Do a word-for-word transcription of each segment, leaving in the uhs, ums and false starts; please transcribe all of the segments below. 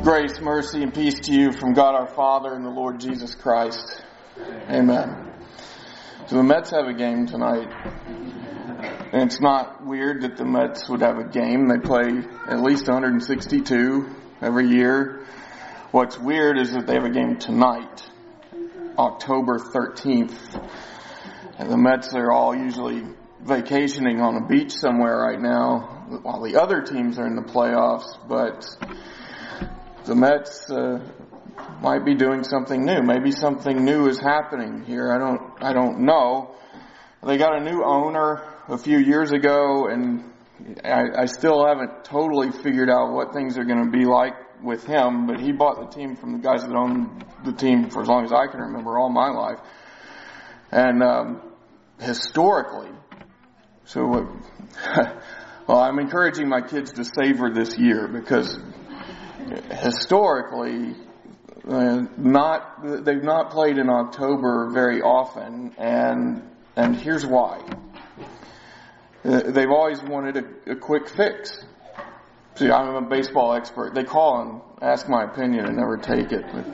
Grace, mercy, and peace to you from God our Father and the Lord Jesus Christ. Amen. So the Mets have a game tonight. And it's not weird that the Mets would have a game. They play at least one hundred sixty-two every year. What's weird is that they have a game tonight, October thirteenth. And the Mets are all usually vacationing on a beach somewhere right now, while the other teams are in the playoffs. But the Mets uh, might be doing something new. Maybe something new is happening here. I don't, I don't know. They got a new owner a few years ago, and I, I still haven't totally figured out what things are going to be like with him. But he bought the team from the guys that owned the team for as long as I can remember, all my life. And um, historically, so uh, well, I'm encouraging my kids to savor this year because historically, uh, not they've not played in October very often, and and here's why. Uh, they've always wanted a, a quick fix. See, I'm a baseball expert. They call and ask my opinion and never take it. But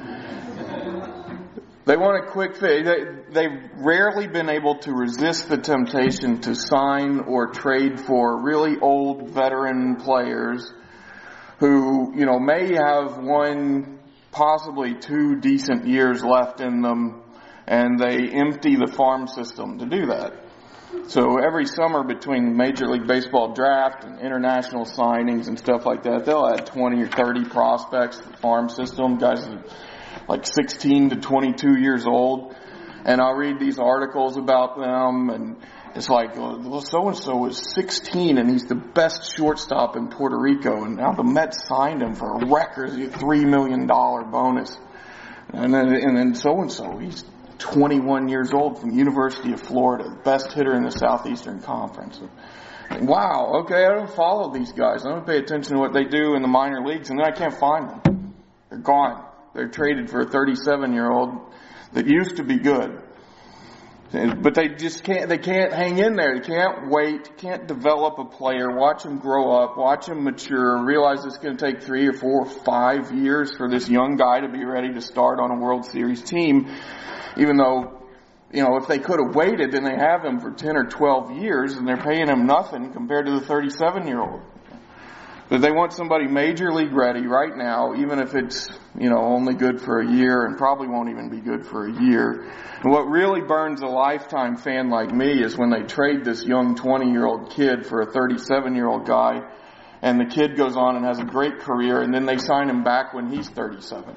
they want a quick fix. They, they've rarely been able to resist the temptation to sign or trade for really old veteran players who, you know, may have one, possibly two decent years left in them, and they empty the farm system to do that. So every summer between Major League Baseball draft and international signings and stuff like that, they'll add twenty or thirty prospects to the farm system, guys that are like sixteen to twenty-two years old. And I'll read these articles about them, and it's like, well, so-and-so is sixteen, and he's the best shortstop in Puerto Rico, and now the Mets signed him for a record three million dollars bonus. And then, and then so-and-so, he's twenty-one years old from University of Florida, best hitter in the Southeastern Conference. Wow, okay, I don't follow these guys. I don't pay attention to what they do in the minor leagues, and then I can't find them. They're gone. They're traded for a thirty-seven-year-old that used to be good. But they just can't, they can't hang in there. They can't wait, can't develop a player, watch him grow up, watch him mature, realize it's going to take three or four or five years for this young guy to be ready to start on a World Series team. Even though, you know, if they could have waited, then they have him for ten or twelve years and they're paying him nothing compared to the thirty-seven-year-old. But they want somebody major league ready right now, even if it's, you know, only good for a year and probably won't even be good for a year. And what really burns a lifetime fan like me is when they trade this young twenty-year-old kid for a thirty-seven-year-old guy, and the kid goes on and has a great career, and then they sign him back when he's thirty-seven.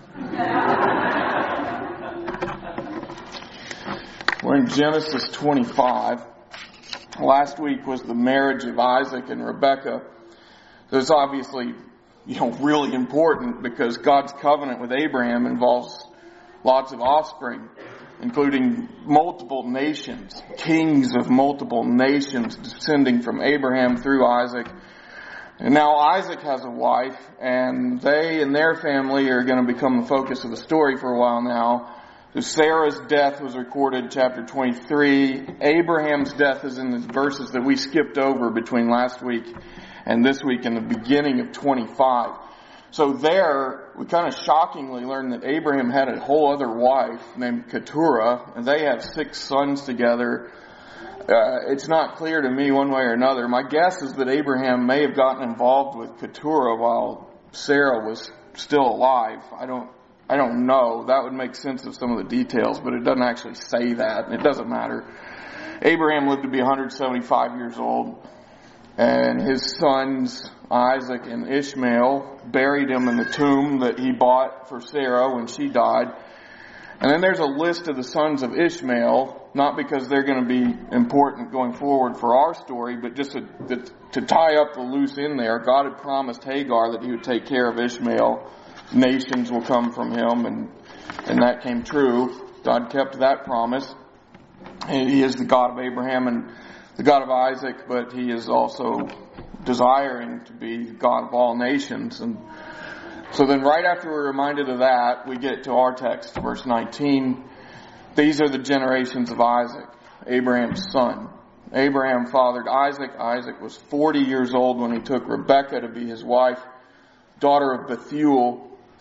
We're in Genesis twenty-five. Last week was the marriage of Isaac and Rebekah. So it's obviously, you know, really important because God's covenant with Abraham involves lots of offspring, including multiple nations, kings of multiple nations descending from Abraham through Isaac. And now Isaac has a wife, and they and their family are going to become the focus of the story for a while now. So Sarah's death was recorded in chapter twenty-three. Abraham's death is in the verses that we skipped over between last week and this week in the beginning of twenty-five. So there, we kind of shockingly learned that Abraham had a whole other wife named Keturah, and they have six sons together. Uh, it's not clear to me one way or another. My guess is that Abraham may have gotten involved with Keturah while Sarah was still alive. I don't, I don't know. That would make sense of some of the details, but it doesn't actually say that. It doesn't matter. Abraham lived to be one hundred seventy-five years old. And his sons, Isaac and Ishmael, buried him in the tomb that he bought for Sarah when she died. And then there's a list of the sons of Ishmael, not because they're going to be important going forward for our story, but just to, to, to tie up the loose end there. God had promised Hagar that he would take care of Ishmael. Nations will come from him, and, and that came true. God kept that promise. And he is the God of Abraham and the God of Isaac, but he is also desiring to be the God of all nations. And so then right after we're reminded of that, we get to our text, verse nineteen. These are the generations of Isaac, Abraham's son. Abraham fathered Isaac. Isaac was forty years old when he took Rebekah to be his wife, daughter of Bethuel,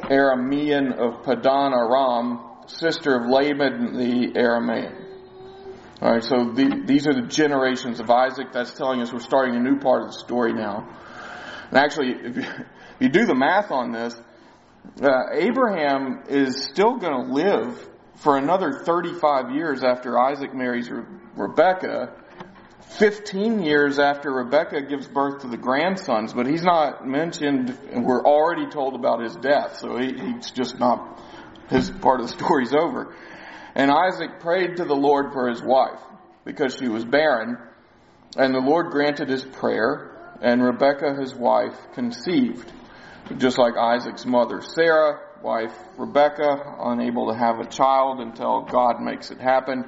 Aramean of Padan Aram, sister of Laban the Aramean. All right, so the, these are the generations of Isaac. That's telling us we're starting a new part of the story now. And actually, if you, if you do the math on this, uh, Abraham is still going to live for another thirty-five years after Isaac marries Re- Rebekah, fifteen years after Rebekah gives birth to the grandsons, but he's not mentioned, and we're already told about his death, so he, he's just not, his part of the story's over. And Isaac prayed to the Lord for his wife, because she was barren, and the Lord granted his prayer, and Rebekah, his wife, conceived. Just like Isaac's mother Sarah, wife Rebekah, unable to have a child until God makes it happen.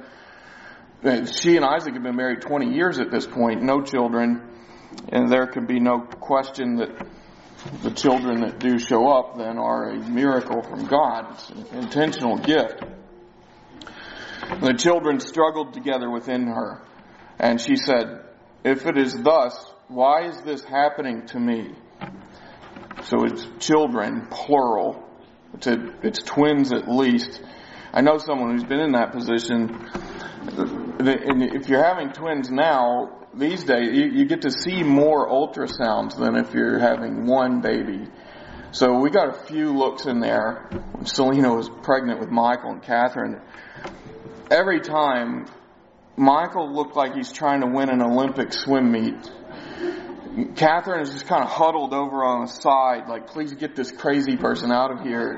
She and Isaac have been married twenty years at this point, no children, and there can be no question that the children that do show up then are a miracle from God. It's an intentional gift. The children struggled together within her, and she said, "If it is thus, why is this happening to me?" So it's children, plural. It's, a, it's twins at least. I know someone who's been in that position. And if you're having twins now, these days, you, you get to see more ultrasounds than if you're having one baby. So we got a few looks in there when Selena was pregnant with Michael and Catherine. Every time, Michael looked like he's trying to win an Olympic swim meet. Catherine is just kind of huddled over on the side, like, please get this crazy person out of here.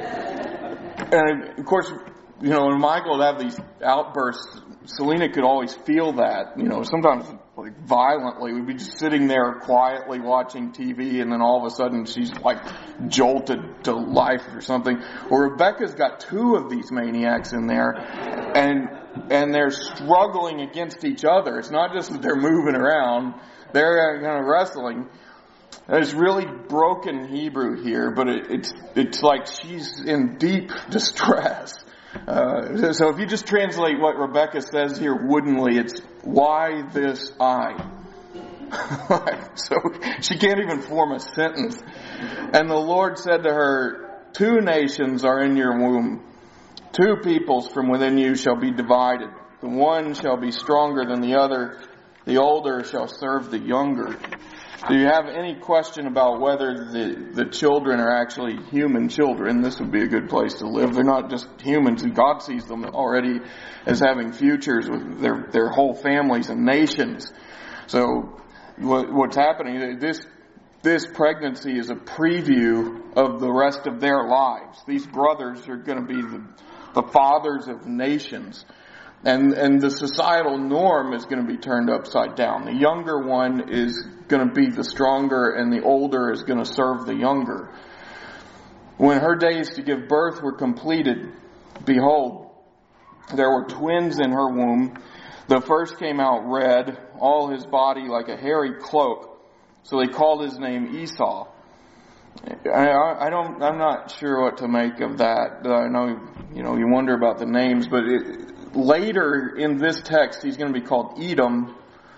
And of course, you know, when Michael would have these outbursts, Selena could always feel that, you know, sometimes like violently. We'd be just sitting there quietly watching T V, and then all of a sudden she's like jolted to life or something. Well, Rebecca's got two of these maniacs in there, and and they're struggling against each other. It's not just that they're moving around. They're kind of wrestling. There's really broken Hebrew here, but it, it's it's like she's in deep distress. Uh, so if you just translate what Rebecca says here woodenly, it's, why this I? So she can't even form a sentence. And the Lord said to her, two nations are in your womb. Two peoples from within you shall be divided. The one shall be stronger than the other. The older shall serve the younger. Do you have any question about whether the, the children are actually human children? This would be a good place to live. They're not just humans, and God sees them already as having futures with their, their whole families and nations. So what, what's happening, this, this pregnancy is a preview of the rest of their lives. These brothers are going to be the, the fathers of nations. And, and the societal norm is going to be turned upside down. The younger one is going to be the stronger, and the older is going to serve the younger. When her days to give birth were completed, behold, there were twins in her womb. The first came out red, all his body like a hairy cloak. So they called his name Esau. I, I don't, I'm not sure what to make of that. I know, you know, you wonder about the names, but it, later in this text, he's going to be called Edom.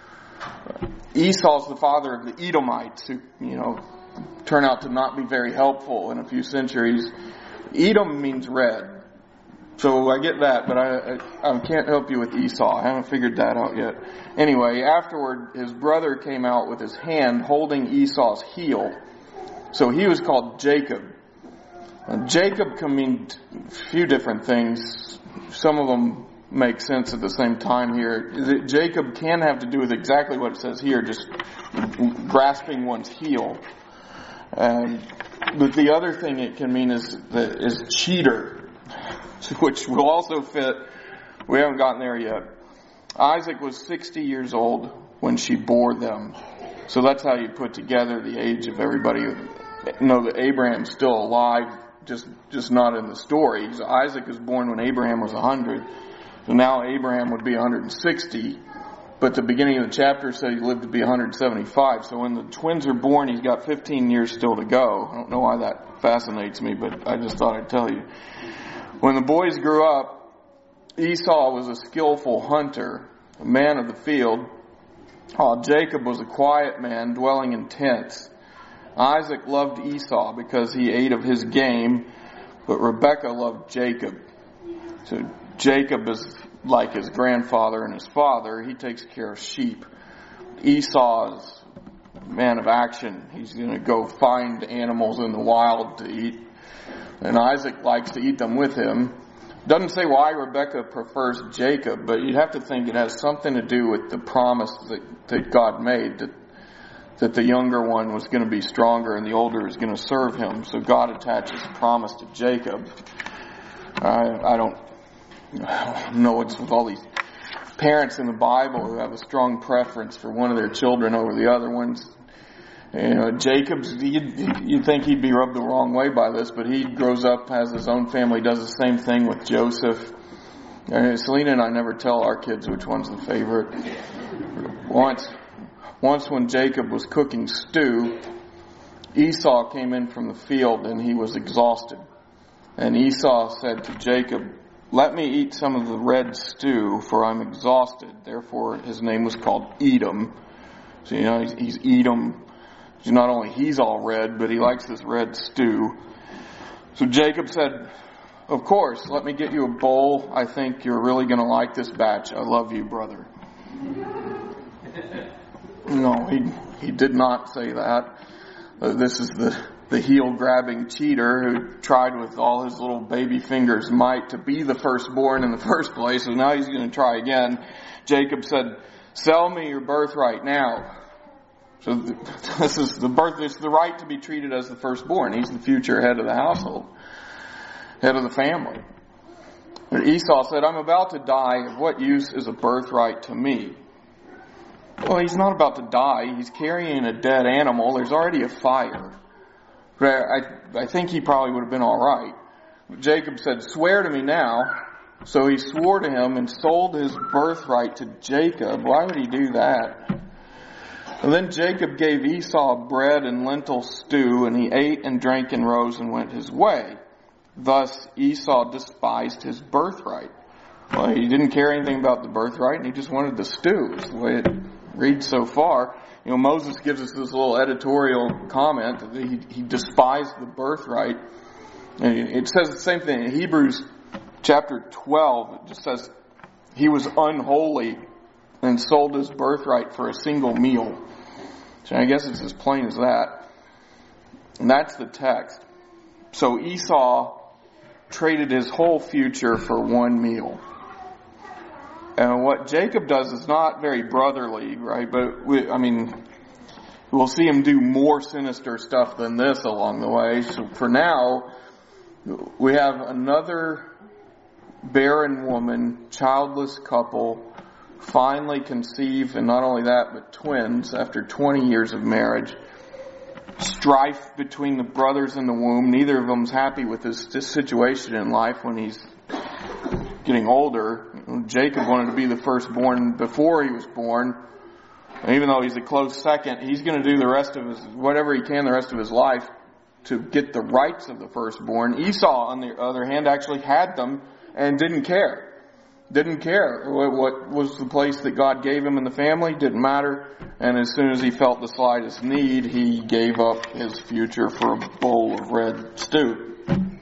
Esau's the father of the Edomites, who, you know, turn out to not be very helpful in a few centuries. Edom means red. So I get that, but I, I, I can't help you with Esau. I haven't figured that out yet. Anyway, afterward, his brother came out with his hand holding Esau's heel. So he was called Jacob. Now, Jacob can mean a few different things. Some of them make sense at the same time here. Jacob can have to do with exactly what it says here, just grasping one's heel. Um, but the other thing it can mean is is cheater, which will also fit. We haven't gotten there yet. Isaac was sixty years old when she bore them. So that's how you put together the age of everybody. Know that Abraham's still alive, just just not in the story. So Isaac was born when Abraham was one hundred. So now Abraham would be one hundred sixty, but the beginning of the chapter said he lived to be one hundred seventy-five. So when the twins are born, he's got fifteen years still to go. I don't know why that fascinates me, but I just thought I'd tell you. When the boys grew up, Esau was a skillful hunter, a man of the field, while Jacob was a quiet man dwelling in tents. Isaac loved Esau because he ate of his game, but Rebekah loved Jacob. So Jacob is like his grandfather and his father. He takes care of sheep. Esau is a man of action. He's going to go find animals in the wild to eat. And Isaac likes to eat them with him. Doesn't say why Rebekah prefers Jacob, but you'd have to think it has something to do with the promise that, that God made, that, that the younger one was going to be stronger and the older is going to serve him. So God attaches a promise to Jacob. I, I don't know what's with all these parents in the Bible who have a strong preference for one of their children over the other ones. You know, Jacob's, you'd, you'd think he'd be rubbed the wrong way by this, but he grows up, has his own family, does the same thing with Joseph. And Selena and I never tell our kids which one's the favorite. Once, once when Jacob was cooking stew, Esau came in from the field and he was exhausted. And Esau said to Jacob, "Let me eat some of the red stew, for I'm exhausted." Therefore, his name was called Edom. So, you know, he's, he's Edom. Not only he's all red, but he likes this red stew. So Jacob said, "Of course, let me get you a bowl. I think you're really going to like this batch. I love you, brother." No, he he did not say that. Uh, this is the, the heel-grabbing cheater who tried with all his little baby fingers' might to be the firstborn in the first place. So now he's going to try again. Jacob said, "Sell me your birthright now." So this is the birth, it's the right to be treated as the firstborn. He's the future head of the household, head of the family. But Esau said, "I'm about to die. Of what use is a birthright to me?" Well, he's not about to die. He's carrying a dead animal. There's already a fire. I, I think he probably would have been all right. Jacob said, "Swear to me now." So he swore to him and sold his birthright to Jacob. Why would he do that? And then Jacob gave Esau bread and lentil stew, and he ate and drank and rose and went his way. Thus Esau despised his birthright. Well, he didn't care anything about the birthright, and he just wanted the stew. Is the way it reads so far. You know, Moses gives us this little editorial comment that he, he despised the birthright. And it says the same thing in Hebrews chapter twelve. It just says he was unholy and sold his birthright for a single meal. So I guess it's as plain as that. And that's the text. So Esau traded his whole future for one meal. And what Jacob does is not very brotherly, right? But, we, I mean, we'll see him do more sinister stuff than this along the way. So for now, we have another barren woman, childless couple, finally conceive, and not only that, but twins after twenty years of marriage. Strife between the brothers in the womb. Neither of them's happy with his situation in life when he's getting older. Jacob wanted to be the firstborn before he was born. And even though he's a close second, he's going to do the rest of his, whatever he can the rest of his life to get the rights of the firstborn. Esau, on the other hand, actually had them and didn't care. Didn't care what was the place that God gave him in the family. Didn't matter. And as soon as he felt the slightest need, he gave up his future for a bowl of red stew.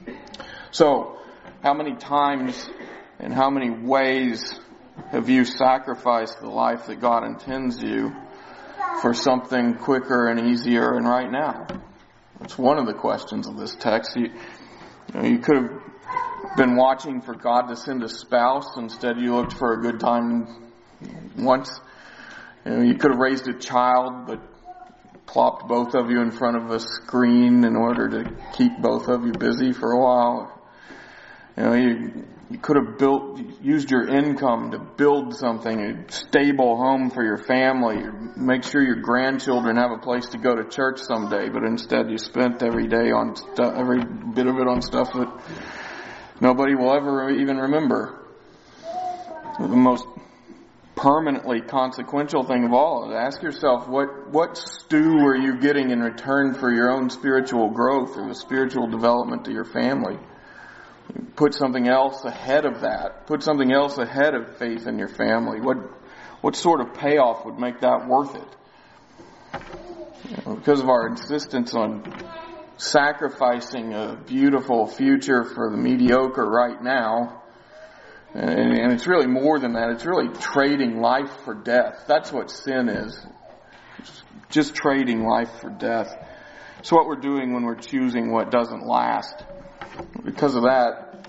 So, how many times and how many ways have you sacrificed the life that God intends you for something quicker and easier and right now? That's one of the questions of this text. You, you know, you could have been watching for God to send a spouse. Instead, you looked for a good time once. You know, you could have raised a child, but plopped both of you in front of a screen in order to keep both of you busy for a while. You know, you, you could have built, used your income to build something, a stable home for your family, make sure your grandchildren have a place to go to church someday, but instead you spent every day on stuff, every bit of it on stuff that nobody will ever even remember. The most permanently consequential thing of all is ask yourself, what, what stew are you getting in return for your own spiritual growth or the spiritual development of your family? Put something else ahead of that. Put something else ahead of faith in your family. What, what sort of payoff would make that worth it? You know, because of our insistence on sacrificing a beautiful future for the mediocre right now. And, and it's really more than that. It's really trading life for death. That's what sin is. It's just trading life for death. It's what we're doing when we're choosing what doesn't last. Because of that,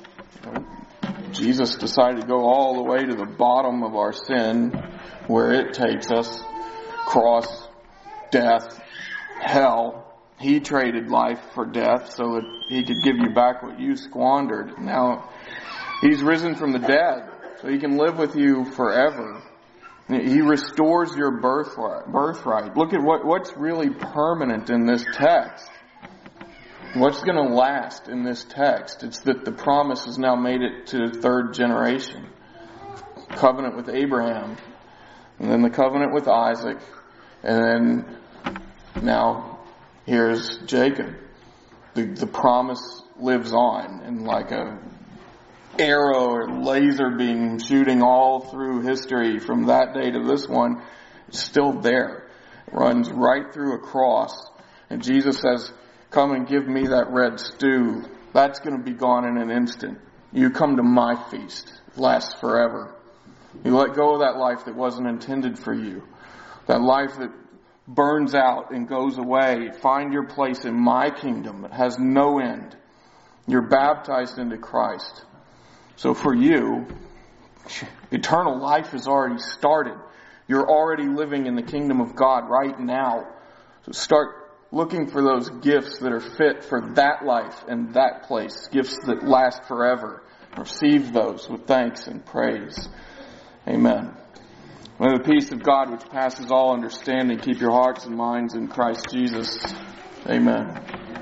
Jesus decided to go all the way to the bottom of our sin, where it takes us. Cross, death, hell. He traded life for death so that He could give you back what you squandered. Now, He's risen from the dead, so He can live with you forever. He restores your birthright. birthright. Look at what, what's really permanent in this text. What's going to last in this text? It's that the promise has now made it to the third generation. Covenant with Abraham, and then the covenant with Isaac, and then now here's Jacob. The, the promise lives on, and like a arrow or laser beam shooting all through history from that day to this one, it's still there. It runs right through a cross. And Jesus says, come and give me that red stew. That's going to be gone in an instant. You come to my feast. It lasts forever. You let go of that life that wasn't intended for you. That life that burns out and goes away. Find your place in my kingdom. It has no end. You're baptized into Christ. So for you, eternal life has already started. You're already living in the kingdom of God right now. So start looking for those gifts that are fit for that life and that place. Gifts that last forever. Receive those with thanks and praise. Amen. May the peace of God which passes all understanding keep your hearts and minds in Christ Jesus. Amen.